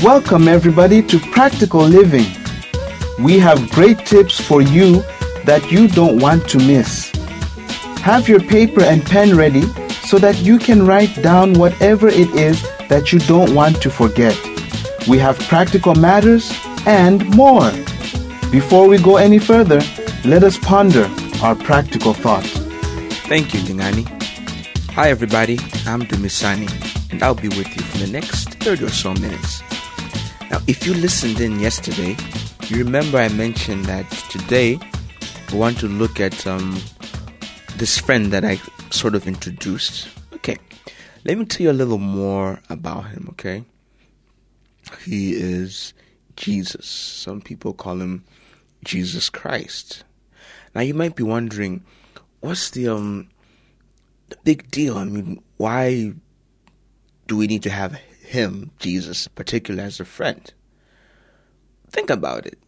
Welcome everybody to Practical Living. We have great tips for you that you don't want to miss. Have your paper and pen ready so that you can write down whatever it is that you don't want to forget. We have practical matters and more. Before we go any further, let us ponder our practical thought. Thank you, Dingani. Hi everybody, I'm Dumisani, and I'll be with you for the next 30 or so minutes. Now, if you listened in yesterday, you remember I mentioned that today we want to look at this friend that I sort of introduced. Okay, let me tell you a little more about him, okay? He is Jesus. Some people call him Jesus Christ. Now, you might be wondering, what's the big deal? I mean, why do we need to have him, Jesus, particularly as a friend? Think about it.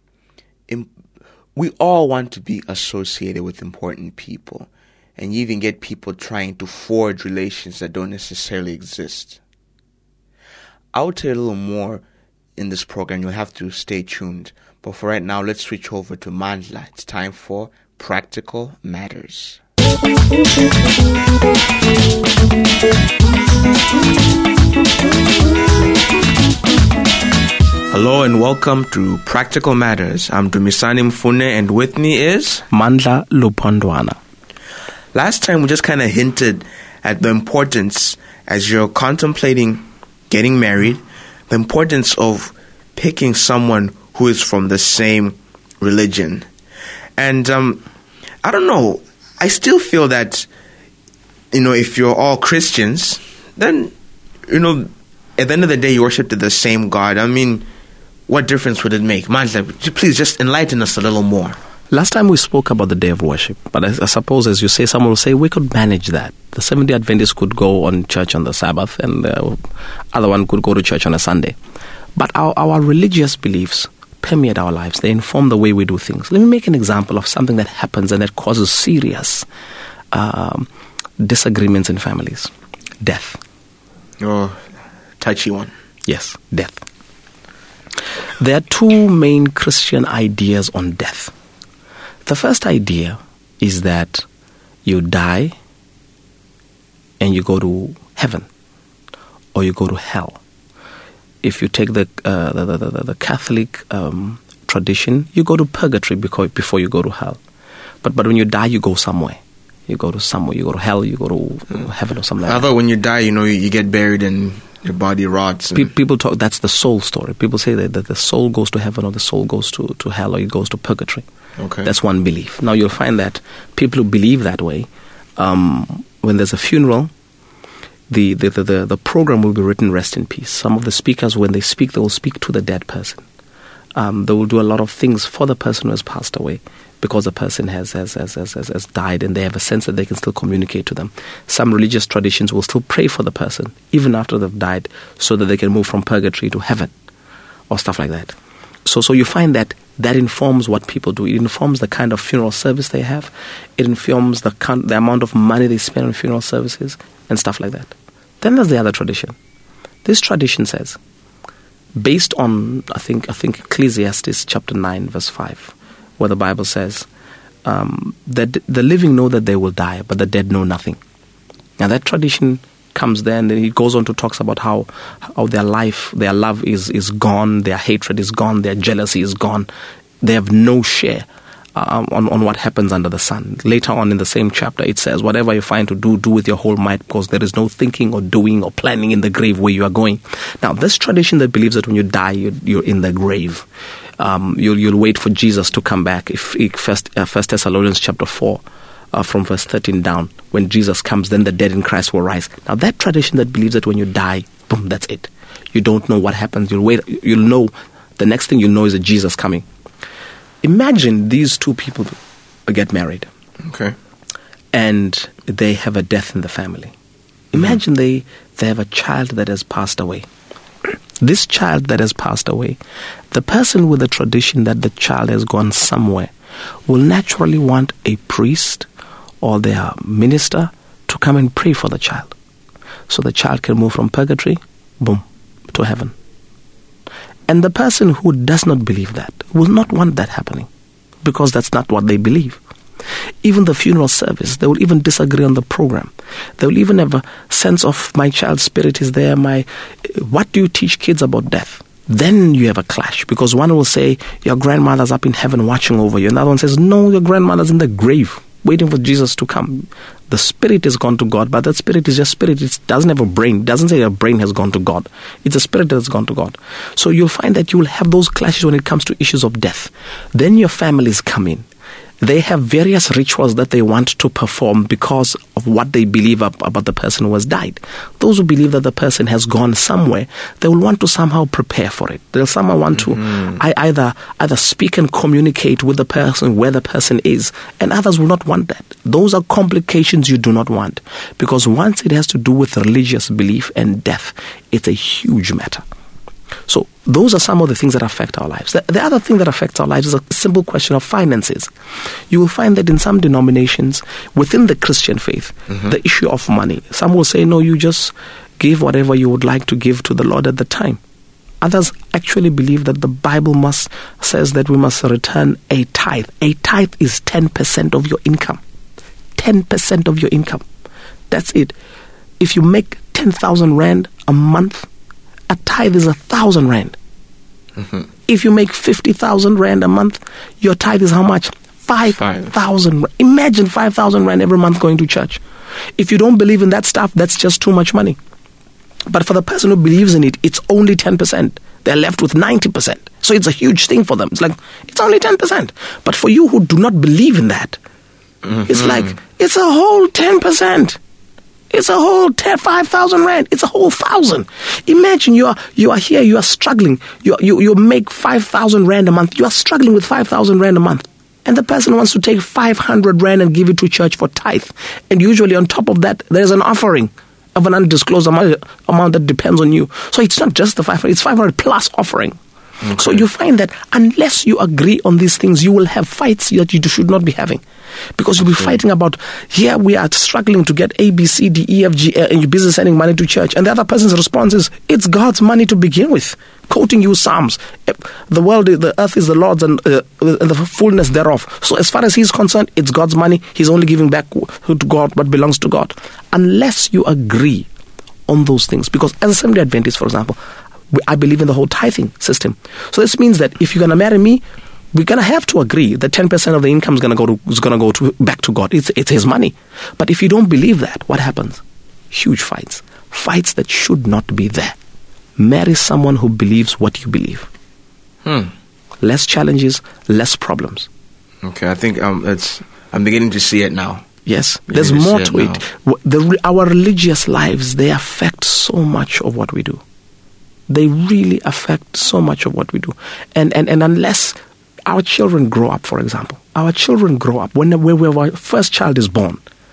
We all want to be associated with important people, and you even get people trying to forge relations that don't necessarily exist. I'll tell you a little more in this program. You'll have to stay tuned. But for right now, let's switch over to Mandla. It's time for Practical Matters. Hello and welcome to Practical Matters. I'm Dumisani Mfune, and with me is Mandla Lupondwana. Last time we just kind of hinted at the importance, as you're contemplating getting married, the importance of picking someone who is from the same religion. And I don't know, I still feel that, if you're all Christians, then, at the end of the day, you worship to the same God. I mean, what difference would it make? Mandla, please just enlighten us a little more. Last time we spoke about the day of worship, but I suppose, as you say, someone will say we could manage that. The Seventh-day Adventists could go on church on the Sabbath, and the other one could go to church on a Sunday. But our religious beliefs permeate our lives. They inform the way we do things. Let me make an example of something that happens and that causes serious disagreements in families. Death. Oh, touchy one. Yes, death. There are two main Christian ideas on death. The first idea is that you die and you go to heaven or you go to hell. If you take the Catholic tradition, you go to purgatory before you go to hell. But when you die, you go somewhere. You go to somewhere. You go to hell. You go to heaven or something like that. Although when you die, you get buried and your body rots. People talk, that's the soul story. People say that the soul goes to heaven or the soul goes to hell or it goes to purgatory. Okay. That's one belief. Now you'll find that people who believe that way, when there's a funeral, the program will be written rest in peace. Some of the speakers, when they speak, they will speak to the dead person. They will do a lot of things for the person who has passed away because the person has died, and they have a sense that they can still communicate to them. Some religious traditions will still pray for the person even after they've died so that they can move from purgatory to heaven or stuff like that. So you find that informs what people do. It informs the kind of funeral service they have. It informs the amount of money they spend on funeral services and stuff like that. Then there's the other tradition. This tradition says, based on, I think Ecclesiastes chapter 9, verse 5, where the Bible says that the living know that they will die, but the dead know nothing. Now that tradition comes there, and then it goes on to talks about how their love is gone, their hatred is gone, their jealousy is gone. They have no share on what happens under the sun. Later on in the same chapter, it says, whatever you find to do with your whole might, because there is no thinking or doing or planning in the grave where you are going. Now, this tradition that believes that when you die, you're in the grave. You'll wait for Jesus to come back. If First Thessalonians chapter 4, from verse 13 down, when Jesus comes, then the dead in Christ will rise. Now, that tradition that believes that when you die, boom, that's it. You don't know what happens. You'll wait. You'll know. The next thing you'll know is that Jesus coming. Imagine these two people get married. Okay. And they have a death in the family. Imagine they have a child that has passed away. This child that has passed away, the person with the tradition that the child has gone somewhere will naturally want a priest or their minister to come and pray for the child. So the child can move from purgatory, boom, to heaven. And the person who does not believe that will not want that happening, because that's not what they believe. Even the funeral service, they will even disagree on the program. They will even have a sense of, my child's spirit is there. What do you teach kids about death? Then you have a clash, because one will say, your grandmother's up in heaven watching over you. Another one says, no, your grandmother's in the grave waiting for Jesus to come. The spirit is gone to God, but that spirit is just spirit. It doesn't have a brain. It doesn't say a brain has gone to God. It's a spirit that has gone to God. So you'll find that you will have those clashes when it comes to issues of death. Then your families come in. They have various rituals that they want to perform because of what they believe about the person who has died. Those who believe that the person has gone somewhere, they will want to somehow prepare for it. They'll somehow want to either speak and communicate with the person where the person is, and others will not want that. Those are complications you do not want, because once it has to do with religious belief and death, it's a huge matter. So those are some of the things that affect our lives. The other thing that affects our lives is a simple question of finances. You will find that in some denominations within the Christian faith, the issue of money, some will say, no, you just give whatever you would like to give to the Lord at the time. Others actually believe that the Bible says that we must return a tithe. A tithe is 10% of your income. 10% of your income. That's it. If you make 10,000 rand a month, a tithe is 1,000 rand. If you make 50,000 rand a month, your tithe is how much? 5,000. Imagine 5,000 rand every month going to church. If you don't believe in that stuff, that's just too much money. But for the person who believes in it, it's only 10%. They're left with 90%. So it's a huge thing for them. It's like, it's only 10%. But for you who do not believe in that, it's like, it's a whole 10%. It's a whole 5,000 rand. It's a whole 1,000. Imagine you are here, you are struggling. You make 5,000 rand a month. You are struggling with 5,000 rand a month. And the person wants to take 500 rand and give it to church for tithe. And usually on top of that, there's an offering of an undisclosed amount that depends on you. So it's not just the 500, it's 500 plus offering. Okay. So you find that unless you agree on these things, you will have fights that you should not be having. Because you'll be fighting about, here we are struggling to get A, B, C, D, E, F, G, and you're busy sending money to church. And the other person's response is, it's God's money to begin with. Quoting you Psalms. The earth is the Lord's and the fullness thereof. So as far as he's concerned, it's God's money. He's only giving back to God what belongs to God. Unless you agree on those things. Because as a Seventh-day Adventist, for example, I believe in the whole tithing system. So this means that if you're going to marry me, we're going to have to agree that 10% of the income is going to go back to God. It's his money. But if you don't believe that, what happens? Huge fights. Fights that should not be there. Marry someone who believes what you believe. Less challenges, less problems. Okay, I think I'm beginning to see it now. Yes, there's more to it. Our religious lives, they affect so much of what we do. They really affect so much of what we do. And unless our children grow up, for example, our children grow up when our first child is born.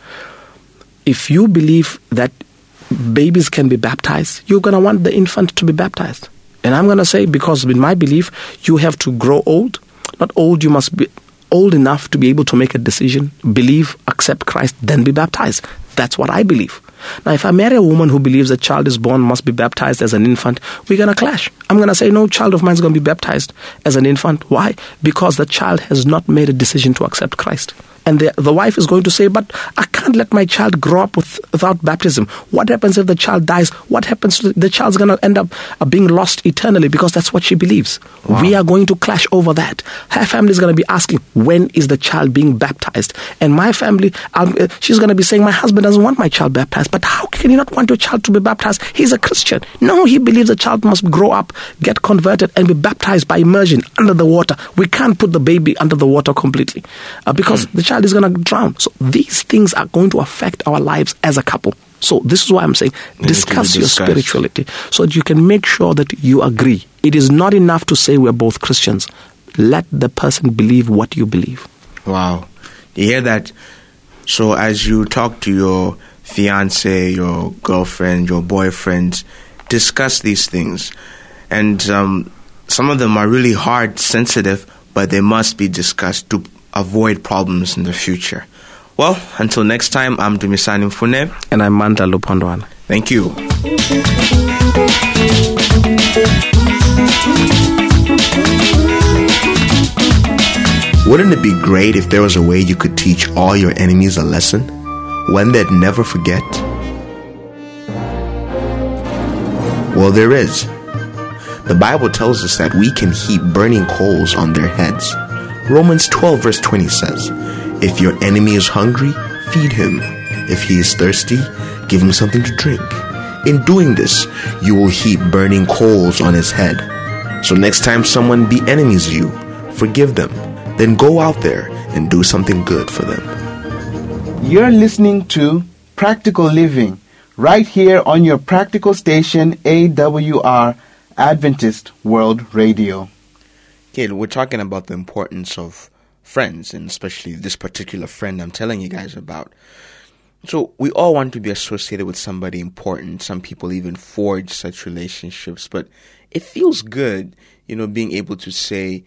If you believe that babies can be baptized, you're going to want the infant to be baptized. And I'm going to say, because in my belief, you have to grow old. Not old, you must be old enough to be able to make a decision, believe, accept Christ, then be baptized. That's what I believe. Now, if I marry a woman who believes a child is born, must be baptized as an infant, we're going to clash. I'm going to say, no, child of mine is going to be baptized as an infant. Why? Because the child has not made a decision to accept Christ. And the wife is going to say, but I can't let my child grow up without baptism. What happens if the child dies? What happens to the child's going to end up being lost eternally, because that's what she believes. Wow. We are going to clash over that. Her family is going to be asking, when is the child being baptized? And my family, she's going to be saying, my husband doesn't want my child baptized. But how can you not want your child to be baptized? He's a Christian. No, he believes the child must grow up, get converted, and be baptized by immersion under the water. We can't put the baby under the water completely because the child is going to drown. So these things are going to affect our lives as a couple. So this is why I'm saying discuss your spirituality so that you can make sure that you agree. It is not enough to say we're both Christians. Let the person believe what you believe. Wow. You hear that? So as you talk to your fiance, your girlfriend, your boyfriend, discuss these things. And some of them are really hard, sensitive, but they must be discussed to avoid problems in the future. Well, until next time, I'm Dumisani Mfune. And I'm Manda Lupondwana. Thank you. Wouldn't it be great if there was a way you could teach all your enemies a lesson? One they'd never forget? Well, there is. The Bible tells us that we can heap burning coals on their heads. Romans 12 verse 20 says, "If your enemy is hungry, feed him. If he is thirsty, give him something to drink. In doing this, you will heap burning coals on his head." So next time someone be-enemies you, forgive them. Then go out there and do something good for them. You're listening to Practical Living right here on your practical station AWR Adventist World Radio. Okay, we're talking about the importance of friends, and especially this particular friend I'm telling you guys about. So we all want to be associated with somebody important. Some people even forge such relationships, but it feels good, being able to say,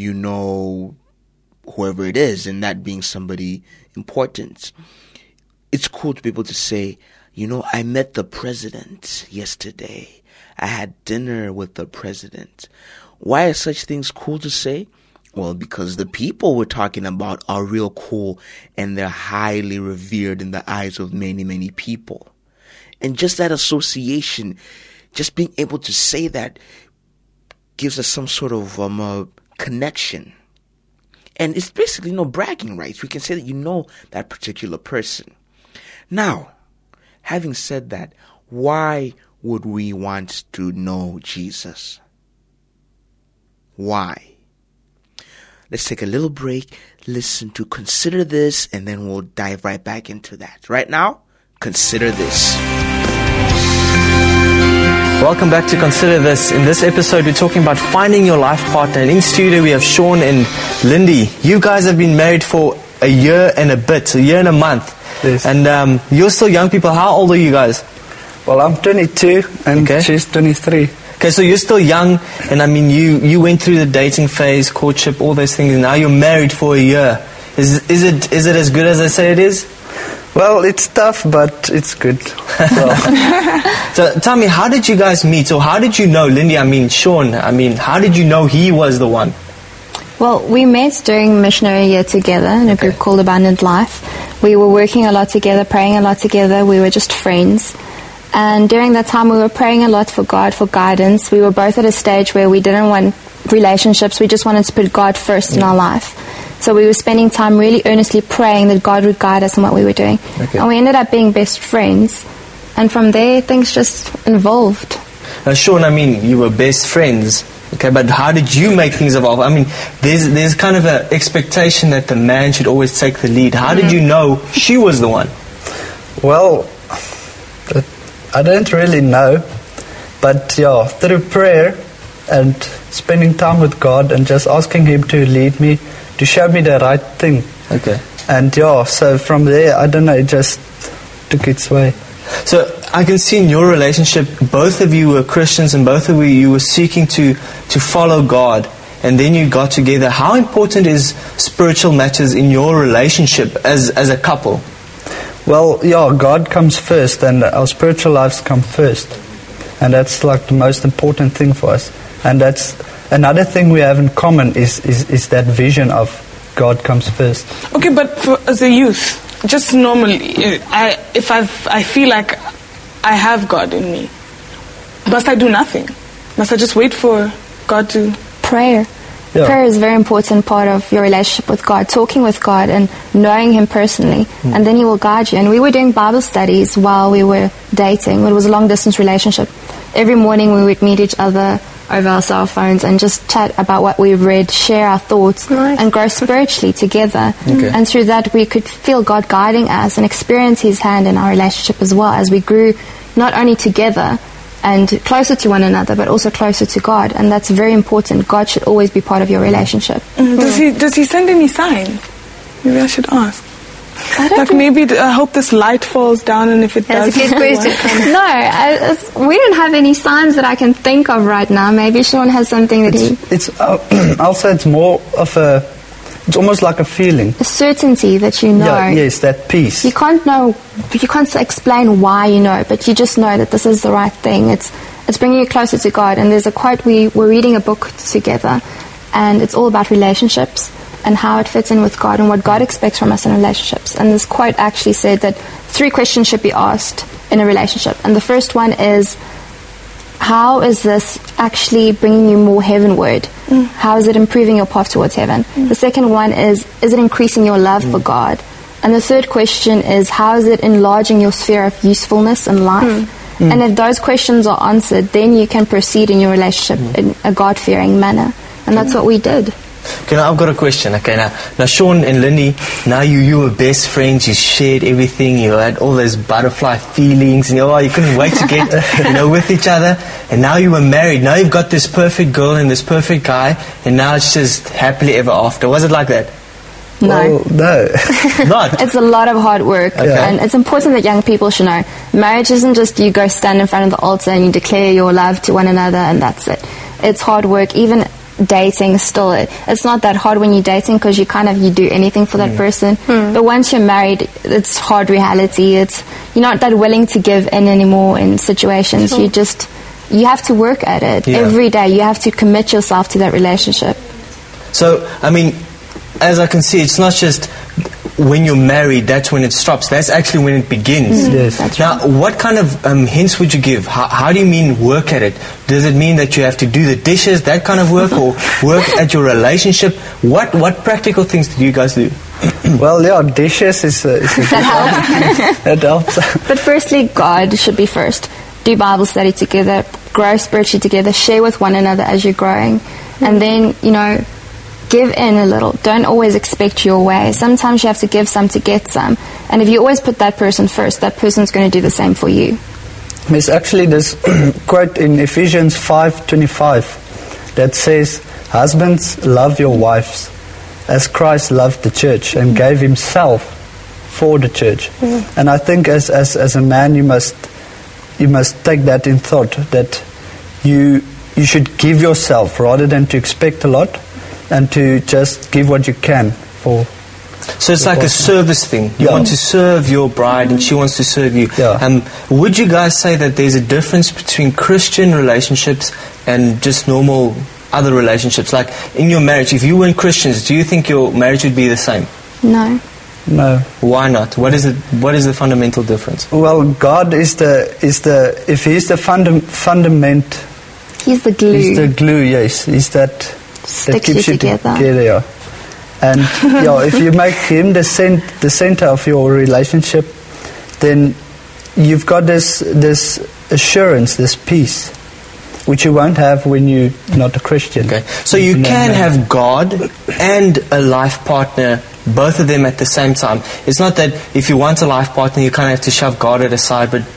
whoever it is, and that being somebody important. It's cool to be able to say, I met the president yesterday. I had dinner with the president. Why are such things cool to say? Well, because the people we're talking about are real cool, and they're highly revered in the eyes of many, many people. And just that association, just being able to say that, gives us some sort of connection. And it's basically bragging rights. We can say that you know that particular person. Now, having said that, why would we want to know Jesus? Why? Let's take a little break, listen to Consider This, and then we'll dive right back into that. Right now, consider this. Welcome back to Consider This. In this episode, we're talking about finding your life partner. And in studio, we have Sean and Lindy. You guys have been married for a year and a bit, a year and a month. Yes. And you're still young people. How old are you guys? Well, I'm 22 and she's 23. Okay, so you're still young, and you went through the dating phase, courtship, all those things, and now you're married for a year. Is it as good as I say it is? Well, it's tough, but it's good. So tell me, how did you guys meet? Or how did you know, Lindy, Sean, how did you know he was the one? Well, we met during missionary year together in a group called Abundant Life. We were working a lot together, praying a lot together. We were just friends. And during that time, we were praying a lot for God, for guidance. We were both at a stage where we didn't want relationships. We just wanted to put God first in our life. So we were spending time really earnestly praying that God would guide us in what we were doing. Okay. And we ended up being best friends. And from there, things just evolved. Sean, you were best friends. Okay, but how did you make things evolve? There's kind of an expectation that the man should always take the lead. How did you know she was the one? Well, I don't really know. But through prayer and spending time with God and just asking Him to lead me, to show me the right thing. Okay. And so from there, I don't know, it just took its way. So I can see in your relationship, both of you were Christians and both of you were seeking to follow God, and then you got together. How important is spiritual matters in your relationship as a couple? Well, God comes first, and our spiritual lives come first. And that's like the most important thing for us. And that's another thing we have in common is that vision of God comes first. Okay, but as a youth, just normally, if I feel like I have God in me, must I do nothing? Must I just wait for God to... Prayer. Yeah. Prayer is a very important part of your relationship with God, talking with God and knowing Him personally, and then He will guide you. And we were doing Bible studies while we were dating. It was a long-distance relationship. Every morning we would meet each other over our cell phones and just chat about what we read, share our thoughts, and grow spiritually together. Okay. And through that we could feel God guiding us and experience His hand in our relationship as well, as we grew not only together and closer to one another, but also closer to God. And that's very important. God should always be part of your relationship. Does he send any signs? Maybe I should ask. I hope this light falls down, and if it does... That's a good question. No, we don't have any signs that I can think of right now. Maybe Sean has something that I'll say it's more of it's almost like a feeling. A certainty that you know. Yeah, yes, that peace. You can't explain why you know, but you just know that this is the right thing. It's it's bringing you closer to God. And there's a quote, we were reading a book together, and it's all about relationships and how it fits in with God and what God expects from us in relationships. And this quote actually said that 3 questions should be asked in a relationship. And the first one is, how is this actually bringing you more heavenward? How is it improving your path towards heaven? The second one is it increasing your love for God? And the third question is, how is it enlarging your sphere of usefulness in life? And if those questions are answered, then you can proceed in your relationship in a God-fearing manner. And that's what we did. Okay, now I've got a question. Okay, now Sean and Lindy, now you were best friends. You shared everything. You had all those butterfly feelings, and you couldn't wait to get with each other. And now you were married. Now you've got this perfect girl and this perfect guy, and now it's just happily ever after. Was it like that? No. Well, no. Not. It's a lot of hard work, and it's important that young people should know marriage isn't just you go stand in front of the altar and you declare your love to one another and that's it. It's hard work. Even dating still, it's not that hard when you're dating because you do anything for that person. But once you're married, it's hard reality. You're not that willing to give in anymore in situations. You have to work at it every day. You have to commit yourself to that relationship. So, I mean, as I can see, it's not just when you're married, that's when it stops. That's actually when it begins. Yes. Now, what kind of hints would you give? How do you mean work at it? Does it mean that you have to do the dishes, that kind of work, or work at your relationship? What practical things do you guys do? Well, dishes is That helps. that helps. But firstly, God should be first. Do Bible study together, grow spiritually together, share with one another as you're growing, and then, give in a little. Don't always expect your way. Sometimes you have to give some to get some. And if you always put that person first, that person's going to do the same for you. There's actually this quote in Ephesians 5:25 that says, "Husbands, love your wives as Christ loved the church and gave himself for the church." And I think as a man you must take that in thought, that you should give yourself rather than to expect a lot, and to just give what you can for. So it's like a service thing. You want to serve your bride and she wants to serve you. Would you guys say that there's a difference between Christian relationships and just normal other relationships? Like in your marriage, if you weren't Christians, do you think your marriage would be the same? No. Why not? What is the fundamental difference? Well, God if he's the fundament. He's the glue. He's the glue, yes. He's that keeps you together. And if you make him the center of your relationship, then you've got this assurance, this peace, which you won't have when you're not a Christian. Okay. So you can have God and a life partner, both of them at the same time. It's not that if you want a life partner, you kind of have to shove God at a side, but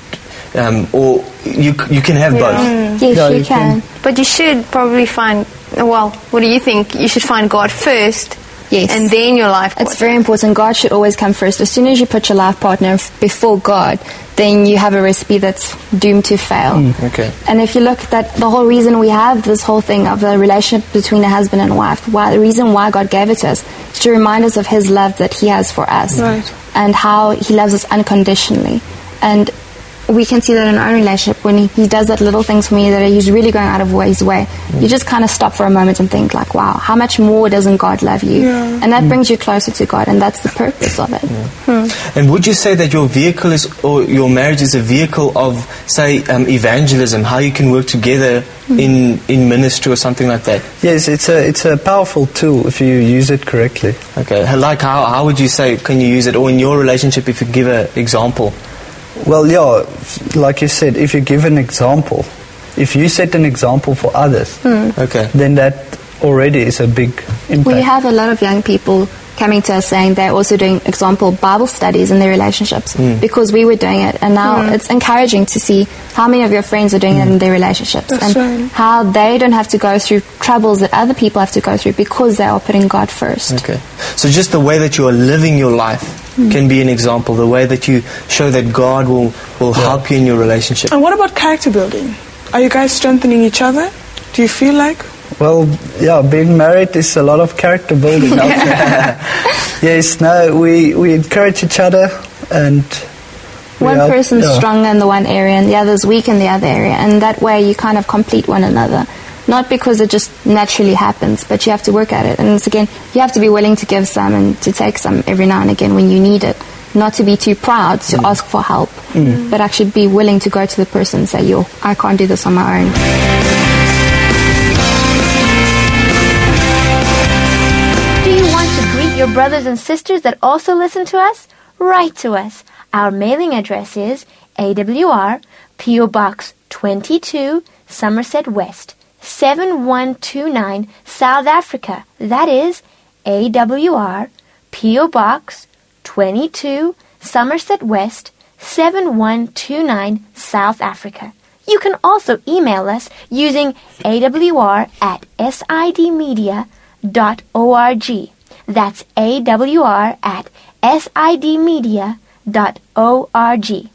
or you can have both. Yes, you can. But you should probably find, what do you think? You should find God first. Yes. And then your life partner. It's very important. God should always come first. As soon as you put your life partner before God, then you have a recipe that's doomed to fail. Okay. And if you look at the whole reason we have this whole thing of the relationship between a husband and wife, the reason why God gave it to us is to remind us of his love that he has for us. Right. And how he loves us unconditionally. And we can see that in our own relationship when he does that little things for me that he's really going out of his way. You just kind of stop for a moment and think like, wow, how much more doesn't God love you? Yeah. And that brings you closer to God, and that's the purpose of it. And would you say that your vehicle or your marriage is a vehicle of, say, evangelism, how you can work together in ministry or something like that? Yes, it's a powerful tool if you use it correctly. Okay. Like how would you say, can you use it? Or in your relationship, if you give an example? Well, like you said, if you give an example, if you set an example for others, then that already is a big impact. We have a lot of young people coming to us saying they're also doing example Bible studies in their relationships because we were doing it, and now it's encouraging to see how many of your friends are doing it in their relationships. That's and right. how they don't have to go through troubles that other people have to go through because they are putting God first. Okay. So just the way that you are living your life can be an example, the way that you show that God will help you in your relationship. And what about character building? Are you guys strengthening each other? Do you feel like? Well, being married is a lot of character building. Yes, we encourage each other, and one person's stronger in the one area and the other's weak in the other area, and that way you kind of complete one another. Not because it just naturally happens, but you have to work at it. And it's again, you have to be willing to give some and to take some every now and again when you need it. Not to be too proud to ask for help, but actually be willing to go to the person and say, yo, I can't do this on my own. Do you want to greet your brothers and sisters that also listen to us? Write to us. Our mailing address is AWR, P.O. Box 22, Somerset West, 7129, South Africa. That is AWR, P.O. Box 22, Somerset West, 7129, South Africa. You can also email us using awr@sidmedia.org. That's awr@sidmedia.org.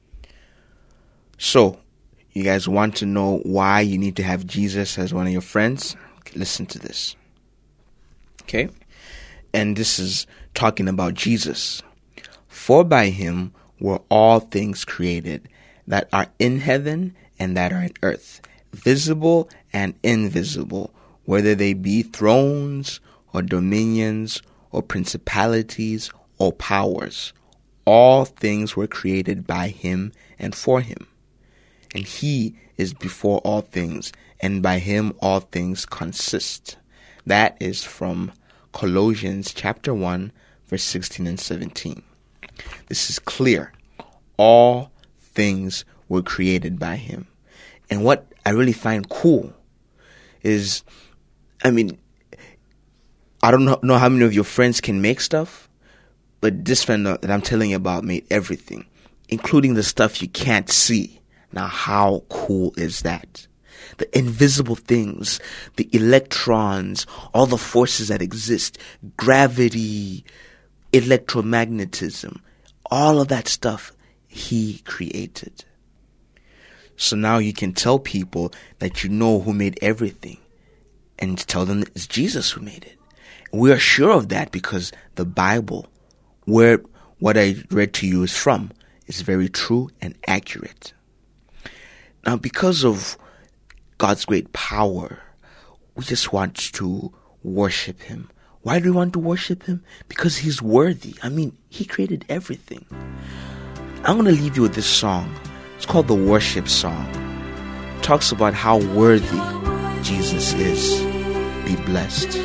So, you guys want to know why you need to have Jesus as one of your friends? Listen to this. Okay? And this is talking about Jesus. For by him were all things created that are in heaven and that are in earth, visible and invisible, whether they be thrones or dominions or principalities or powers. All things were created by him and for him. And he is before all things, and by him all things consist. That is from Colossians chapter 1, verse 16 and 17. This is clear. All things were created by him. And what I really find cool is, I don't know how many of your friends can make stuff, but this friend that I'm telling you about made everything, including the stuff you can't see. Now, how cool is that? The invisible things, the electrons, all the forces that exist, gravity, electromagnetism, all of that stuff he created. So now you can tell people that you know who made everything and tell them it's Jesus who made it. And we are sure of that because the Bible, where what I read to you is from, is very true and accurate. Now, because of God's great power, we just want to worship him. Why do we want to worship him? Because he's worthy. He created everything. I'm going to leave you with this song. It's called the Worship Song. It talks about how worthy Jesus is. Be blessed.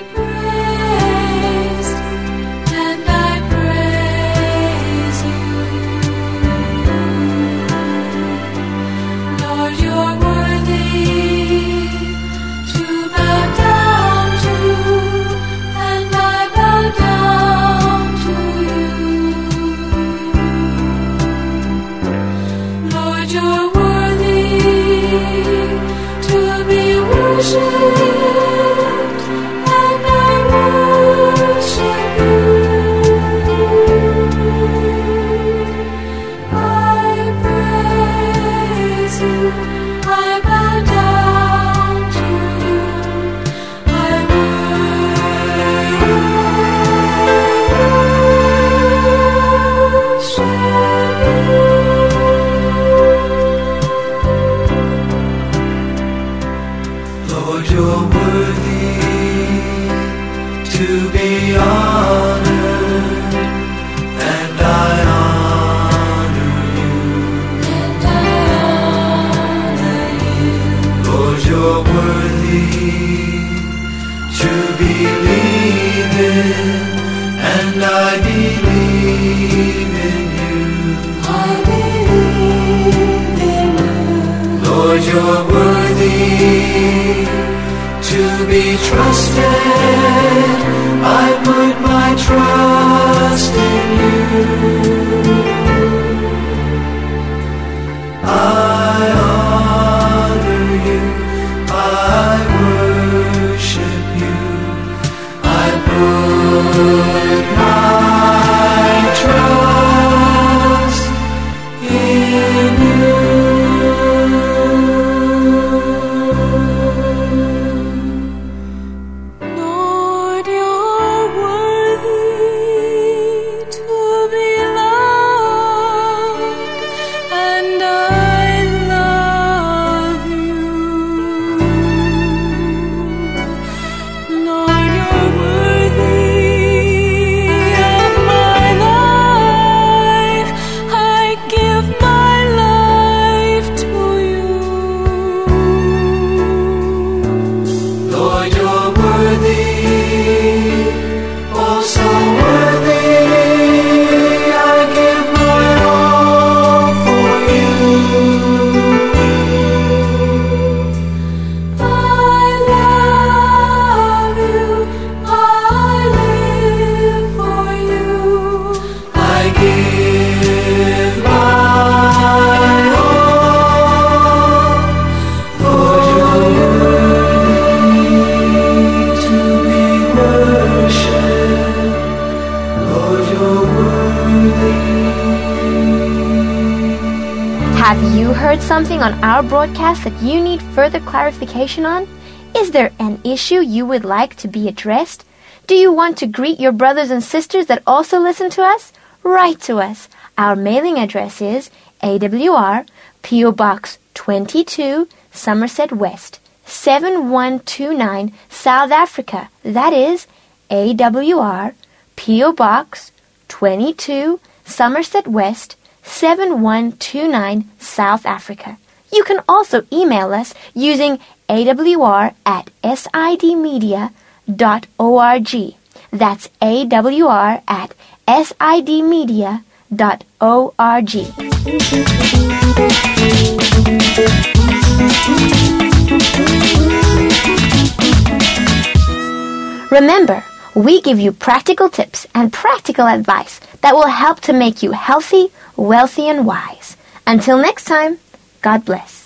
You're worthy to be trusted. I put my trust in you. I honor you. I worship you. I put my trust in you. Lord, you're worthy to be Have you heard something on our broadcast that you need further clarification on? Is there an issue you would like to be addressed? Do you want to greet your brothers and sisters that also listen to us? Write to us. Our mailing address is AWR, P.O. Box 22, Somerset West, 7129, South Africa. That is AWR, P.O. Box 22, Somerset West, 7129, South Africa. You can also email us using awr@sidmedia.org. That's awr@sidmedia.org. Remember, we give you practical tips and practical advice that will help to make you healthy, wealthy, and wise. Until next time, God bless.